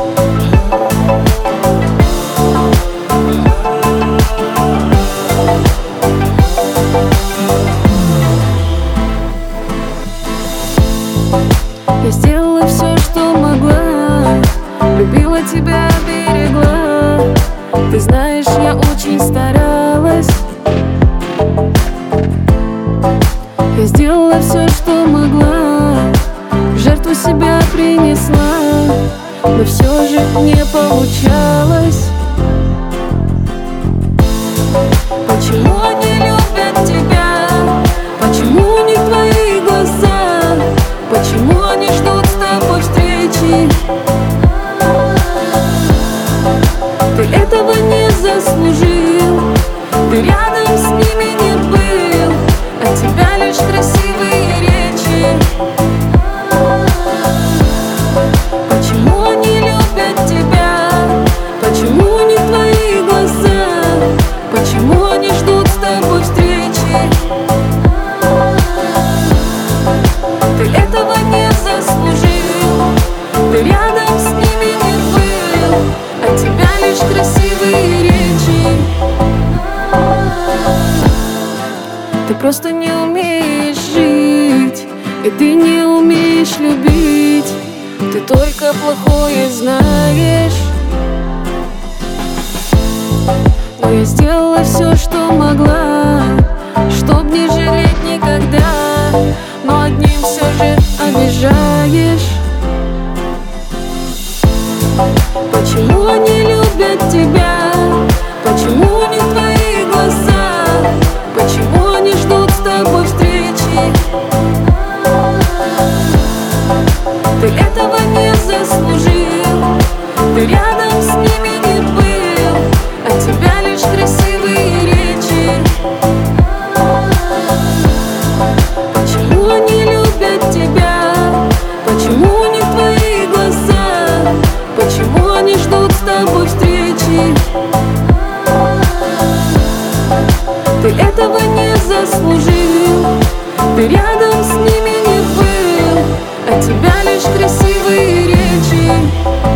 Я сделала все, что могла, любила тебя, берегла. Ты знаешь, я очень старалась. Я сделала все, что могла, в жертву себя принесла, но все же не получалось. Почему они любят тебя? Почему у них твои глаза? Почему они ждут с тобой встречи? Ты этого не заслужил, ты рядом с ними не был, от тебя лишь красивые речи. Почему они любят тебя? Почему у них твои глаза? Почему они ждут с тобой встречи? Ты этого не заслужил, ты рядом с ними не был, от тебя лишь красивые речи. Ты просто не умеешь жить, и ты не умеешь любить, ты только плохое знаешь. Но я сделала все, что могла, чтоб не жалеть никогда, но одним все же обижаешь. Почему они любят тебя? Почему у них твои глаза? Почему они ждут с тобой встречи? Ты этого не заслужил, ты рядом с ними не был, от тебя лишь красивые речи. Почему они любят тебя? Почему у них твои глаза? Почему они ждут с тобой встречи? Ты этого не заслужил, ты рядом с ними не был, от тебя лишь красивые речи.